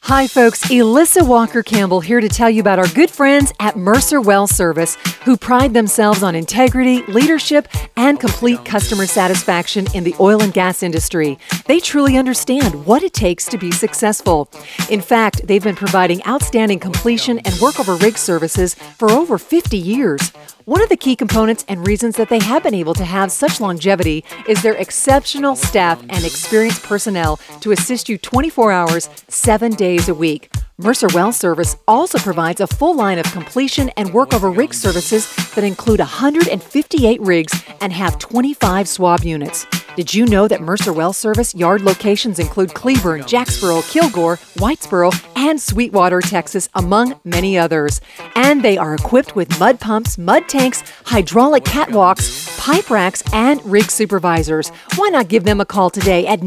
Hi folks, Elissa Walker-Campbell here to tell you about our good friends at Mercer Well Service, who pride themselves on integrity, leadership, and complete customer satisfaction in the oil and gas industry. They truly understand what it takes to be successful. In fact, they've been providing outstanding completion and workover rig services for over 50 years. One of the key components and reasons that they have been able to have such longevity is their exceptional staff and experienced personnel to assist you 24 hours, 7 days a week. Mercer Well Service also provides a full line of completion and workover rig services that include 158 rigs and have 25 swab units. Did you know that Mercer Well Service yard locations include Cleburne, Jacksboro, Kilgore, Whitesboro, and Sweetwater, Texas, among many others? And they are equipped with mud pumps, mud tanks, hydraulic catwalks, pipe racks, and rig supervisors. Why not give them a call today at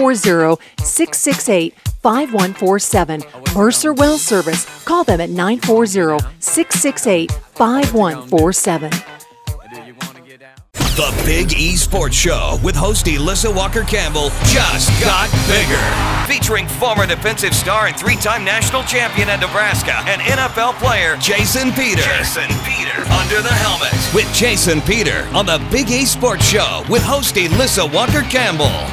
940-668-5147. Mercer Well Service. Call them at 940-668-5147. The Big E Sports Show with host Elissa Walker-Campbell just got bigger. Featuring former defensive star and three-time national champion at Nebraska and NFL player Jason Peter. Under the helmet with Jason Peter on the Big E Sports Show with host Elissa Walker-Campbell.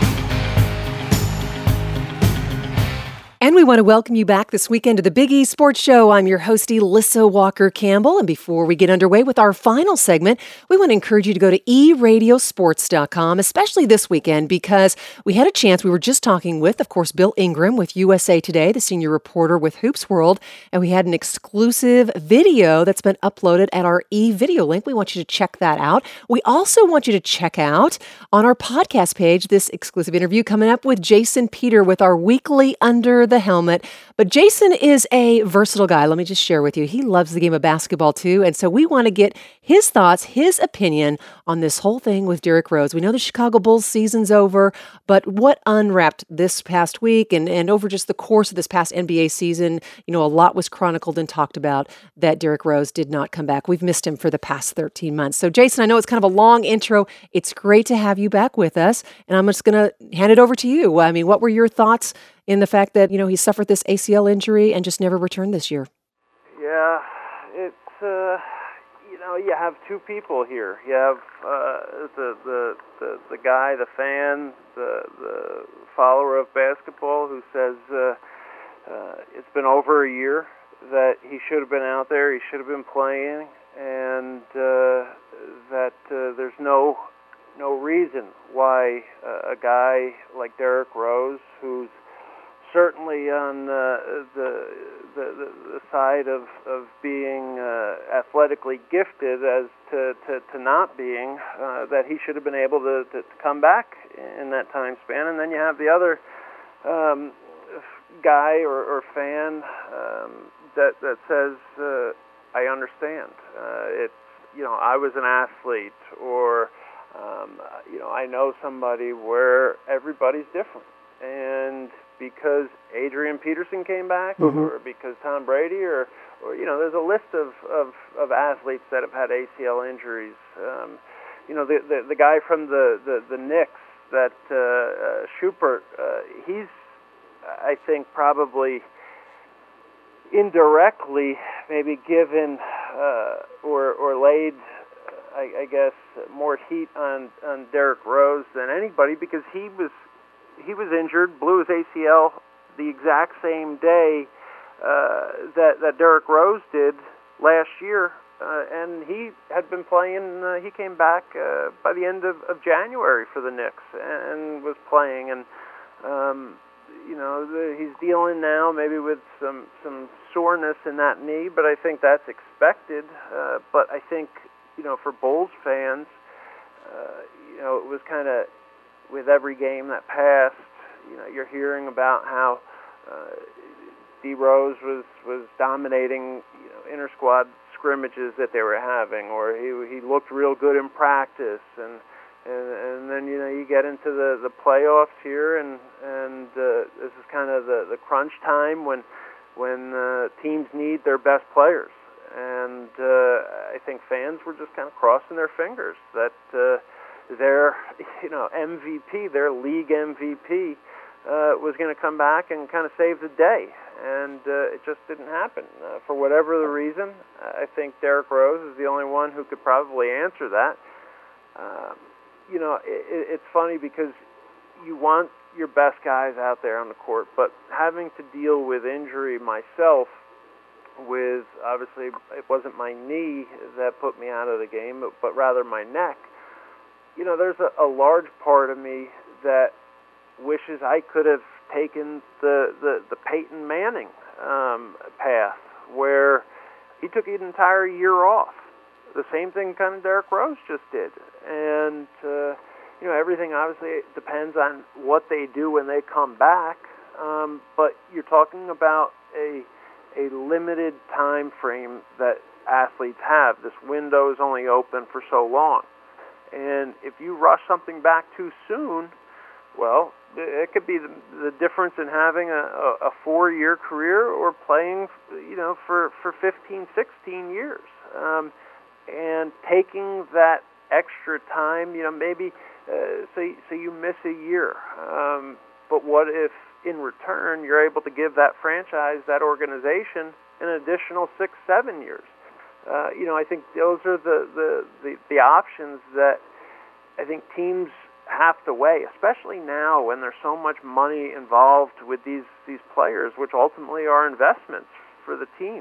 And we want to welcome you back this weekend to the Big E Sports Show. I'm your host, Elissa Walker-Campbell. And before we get underway with our final segment, we want to encourage you to go to eradiosports.com, especially this weekend, because we had a chance. We were just talking with, of course, Bill Ingram with USA Today, the senior reporter with Hoops World. And we had an exclusive video that's been uploaded at our e-video link. We want you to check that out. We also want you to check out on our podcast page this exclusive interview coming up with Jason Peter with our weekly Under the Helmet. But Jason is a versatile guy. Let me just share with you. He loves the game of basketball too. And so we want to get his thoughts, his opinion on this whole thing with Derrick Rose. We know the Chicago Bulls season's over, but what unwrapped this past week and over just the course of this past NBA season, a lot was chronicled and talked about that Derrick Rose did not come back. We've missed him for the past 13 months. So Jason, I know it's kind of a long intro. It's great to have you back with us. And I'm just going to hand it over to you. I mean, what were your thoughts in the fact that, he suffered this ACL injury and just never returned this year? Yeah, it's, you have two people here. You have the guy, the fan, the follower of basketball who says it's been over a year that he should have been out there, he should have been playing, and that there's no reason why a guy like Derrick Rose, who's certainly on the side of being athletically gifted as to not being, that he should have been able to come back in that time span. And then you have the other guy or fan that says, I understand. I was an athlete, or I know somebody where everybody's different. And because Adrian Peterson came back, or because Tom Brady, or there's a list of athletes that have had ACL injuries. The guy from the Knicks, that Schubert, he's, I think, probably indirectly maybe given or laid, I guess, more heat on Derrick Rose than anybody, because he was injured, blew his ACL the exact same day that Derrick Rose did last year, and he had been playing. He came back by the end of January for the Knicks and was playing, and he's dealing now maybe with some soreness in that knee, but I think that's expected. But I think for Bulls fans, it was kind of, with every game that passed, you're hearing about how D. Rose was dominating, inter-squad scrimmages that they were having, or he looked real good in practice, and then you get into the playoffs here, and this is kind of the crunch time when teams need their best players, and I think fans were just kind of crossing their fingers that their MVP, their league MVP, was going to come back and kind of save the day, and it just didn't happen. For whatever the reason, I think Derrick Rose is the only one who could probably answer that. It's funny because you want your best guys out there on the court, but having to deal with injury myself, with obviously it wasn't my knee that put me out of the game, but rather my neck. There's a large part of me that wishes I could have taken the Peyton Manning path, where he took an entire year off. The same thing kind of Derrick Rose just did. And, everything obviously depends on what they do when they come back. But you're talking about a limited time frame that athletes have. This window is only open for so long. And if you rush something back too soon, well, it could be the difference in having a 4-year career or playing, for 15, 16 years. And taking that extra time, maybe so you miss a year. But what if in return you're able to give that franchise, that organization, an additional 6-7 years? I think those are the options that I think teams have to weigh, especially now when there's so much money involved with these players, which ultimately are investments for the team.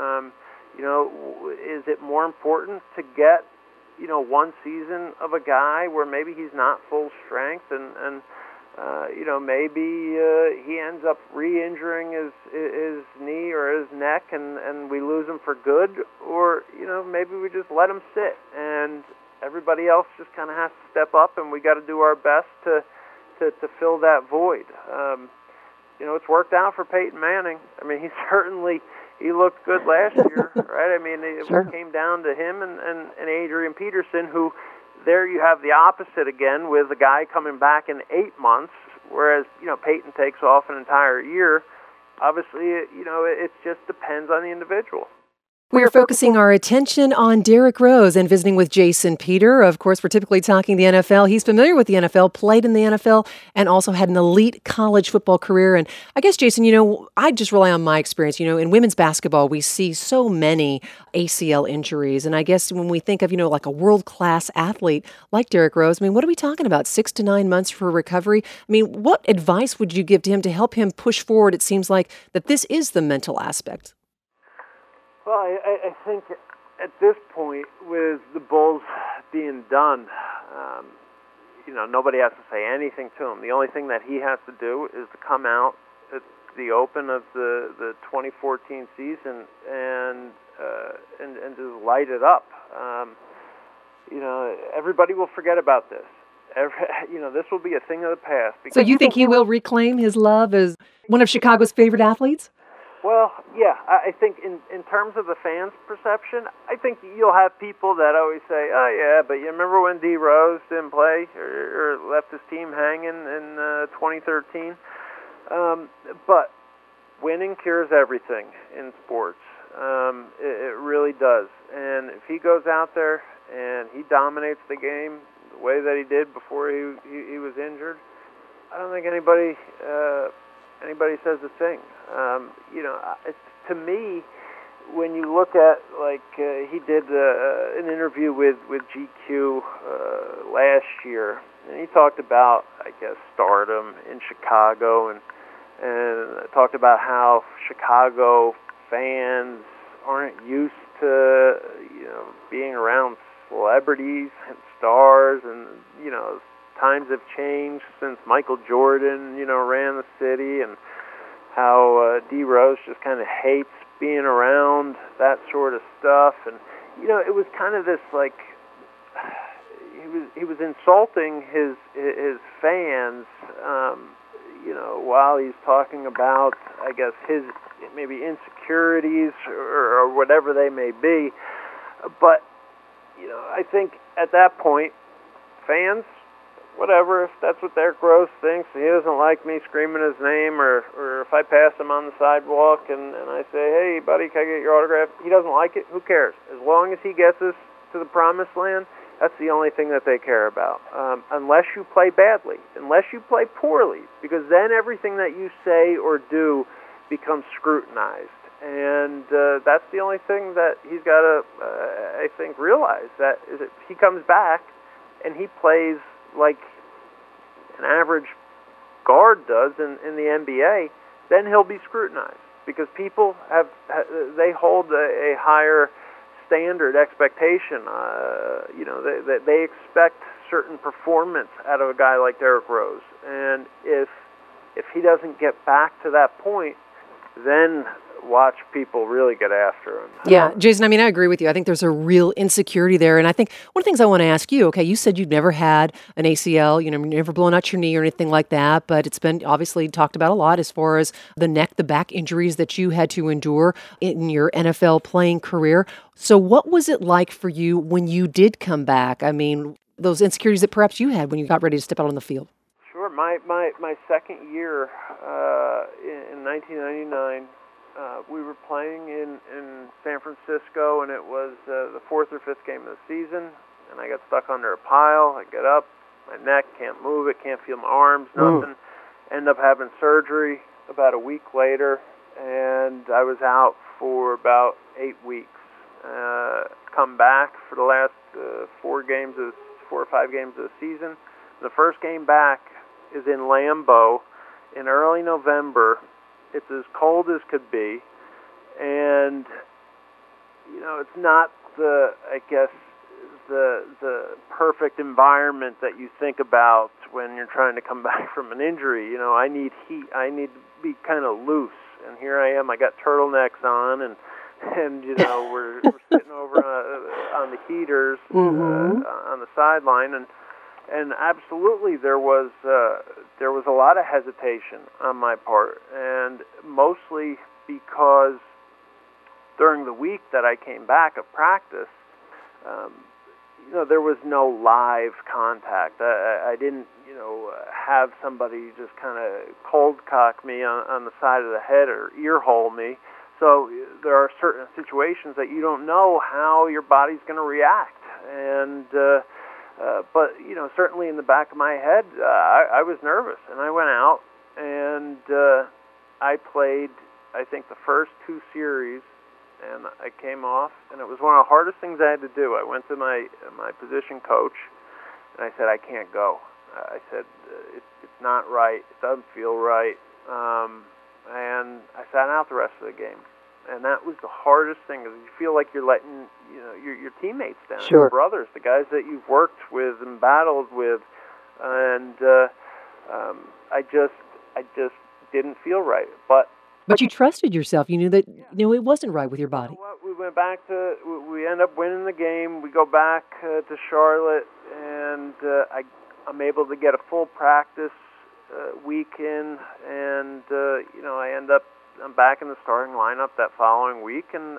Is it more important to get, one season of a guy where maybe he's not full strength and maybe he ends up re-injuring his knee or his neck and we lose him for good, or, maybe we just let him sit and everybody else just kind of has to step up and we got to do our best to fill that void. It's worked out for Peyton Manning. I mean, he looked good last year, right? I mean, it Sure. came down to him and Adrian Peterson, who there you have the opposite again with a guy coming back in 8 months, whereas, Peyton takes off an entire year. Obviously, it just depends on the individual. We are focusing our attention on Derrick Rose and visiting with Jason Peter. Of course, we're typically talking the NFL. He's familiar with the NFL, played in the NFL, and also had an elite college football career. And I guess, Jason, I just rely on my experience. In women's basketball, we see so many ACL injuries. And I guess when we think of, like a world-class athlete like Derrick Rose, I mean, what are we talking about? 6 to 9 months for recovery? I mean, what advice would you give to him to help him push forward? It seems like that this is the mental aspect. Well, I think at this point, with the Bulls being done, nobody has to say anything to him. The only thing that he has to do is to come out at the open of the 2014 season and just light it up. Everybody will forget about this. This will be a thing of the past. So you think he will reclaim his love as one of Chicago's favorite athletes? Well, yeah, I think in terms of the fans' perception, I think you'll have people that always say, oh, yeah, but you remember when D. Rose didn't play or left his team hanging in 2013? But winning cures everything in sports. It really does. And if he goes out there and he dominates the game the way that he did before he was injured, I don't think anybody says a thing. To me, when you look at, he did an interview with GQ last year, and he talked about, I guess, stardom in Chicago, and talked about how Chicago fans aren't used to, being around celebrities and stars, and, times have changed since Michael Jordan, ran the city, and how D. Rose just kind of hates being around that sort of stuff. And, it was kind of this, he was insulting his fans, while he's talking about, I guess, his maybe insecurities or whatever they may be. But, I think at that point, fans, whatever, if that's what Derrick Rose thinks, he doesn't like me screaming his name, or if I pass him on the sidewalk and I say, hey, buddy, can I get your autograph? He doesn't like it, who cares? As long as he gets us to the promised land, That's the only thing that they care about. Unless you play badly, unless you play poorly, because then everything that you say or do becomes scrutinized. And that's the only thing that he's got to, I think, realize. That is, if he comes back and he plays like an average guard does in the NBA, then he'll be scrutinized, because people they hold a higher standard expectation. They expect certain performance out of a guy like Derrick Rose, and if he doesn't get back to that point, then watch people really get after him. Yeah, Jason, I agree with you. I think there's a real insecurity there. And I think one of the things I want to ask you, okay, you said you've never had an ACL, never blown out your knee or anything like that, but it's been obviously talked about a lot as far as the neck, the back injuries that you had to endure in your NFL playing career. So what was it like for you when you did come back? Those insecurities that perhaps you had when you got ready to step out on the field. Sure. My second year in 1999, we were playing in San Francisco, and it was the fourth or fifth game of the season, and I got stuck under a pile. I get up, my neck, can't move it, can't feel my arms, nothing. End up having surgery about a week later, and I was out for about 8 weeks. Come back for the last 4 or 5 games of the season. The first game back is in Lambeau in early November. It's as cold as could be, and it's not the perfect environment that you think about when you're trying to come back from an injury. I need heat. I need to be kind of loose, and here I am. I got turtlenecks on, and we're sitting over on the heaters on the sideline, and absolutely there was a lot of hesitation on my part, and mostly because during the week that I came back of practice, there was no live contact. I didn't have somebody just kind of cold cock me on the side of the head or ear hole me. So there are certain situations that you don't know how your body's going to react, and but certainly in the back of my head, I was nervous, and I went out and I played, I think, the first 2 series, and I came off, and it was one of the hardest things I had to do. I went to my position coach, and I said, I can't go. I said, it's not right. It doesn't feel right, and I sat out the rest of the game. And that was the hardest thing, is you feel like you're letting your teammates down, your brothers, the guys that you've worked with and battled with, and I just didn't feel right. But you trusted yourself. You knew that it wasn't right with your body. You know what? We went back we end up winning the game. We go back to Charlotte, and I'm able to get a full practice week in, and I'm back in the starting lineup that following week, and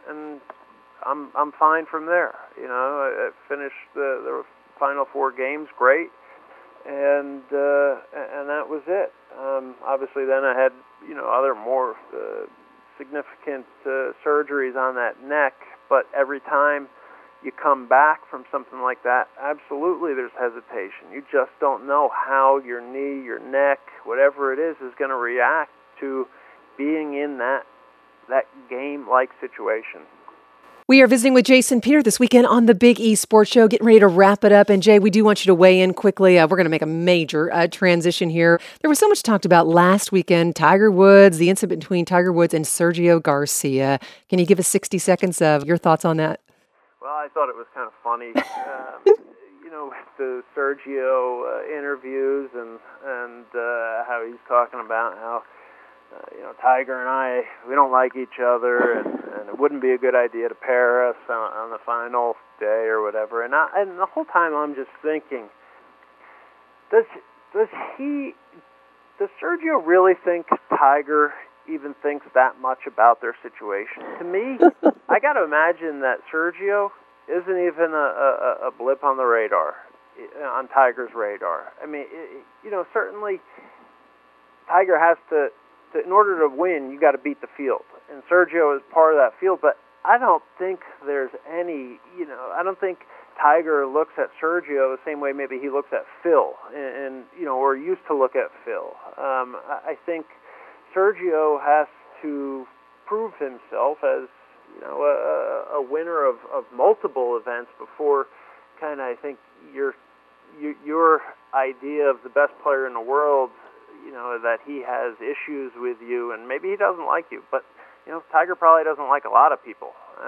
I'm fine from there. I finished the final 4 games great, and that was it. Obviously, then I had other more significant surgeries on that neck, but every time you come back from something like that, absolutely there's hesitation. You just don't know how your knee, your neck, whatever it is going to react to being in that game-like situation. We are visiting with Jason Peter this weekend on the Big E Sports Show, getting ready to wrap it up. And Jay, we do want you to weigh in quickly. We're going to make a major transition here. There was so much talked about last weekend, Tiger Woods, the incident between Tiger Woods and Sergio Garcia. Can you give us 60 seconds of your thoughts on that? Well, I thought it was kind of funny. With the Sergio interviews and how he's talking about how Tiger and I, we don't like each other, and it wouldn't be a good idea to pair us on the final day or whatever. And the whole time I'm just thinking, does Sergio really think Tiger even thinks that much about their situation? To me, I got to imagine that Sergio isn't even a blip on the radar, on Tiger's radar. Certainly Tiger has to, in order to win, you got to beat the field, and Sergio is part of that field. But I don't think there's any, I don't think Tiger looks at Sergio the same way maybe he looks at Phil, and or used to look at Phil. I think Sergio has to prove himself as a winner of multiple events before kind of, I think, your idea of the best player in the world, that he has issues with you, and maybe he doesn't like you, but Tiger probably doesn't like a lot of people.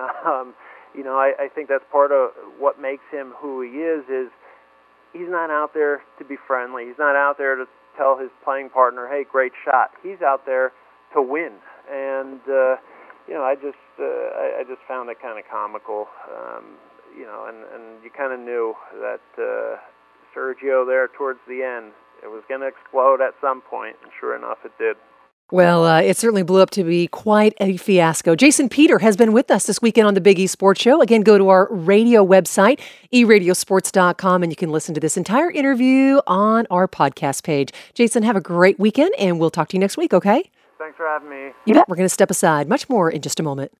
I think that's part of what makes him who he is he's not out there to be friendly. He's not out there to tell his playing partner, hey, great shot. He's out there to win. And, I just found it kind of comical, and you kind of knew that Sergio there towards the end, it was going to explode at some point, and sure enough, it did. Well, it certainly blew up to be quite a fiasco. Jason Peter has been with us this weekend on the Big E Sports Show. Again, go to our radio website, eradiosports.com, and you can listen to this entire interview on our podcast page. Jason, have a great weekend, and we'll talk to you next week, okay? Thanks for having me. You bet. We're going to step aside. Much more in just a moment.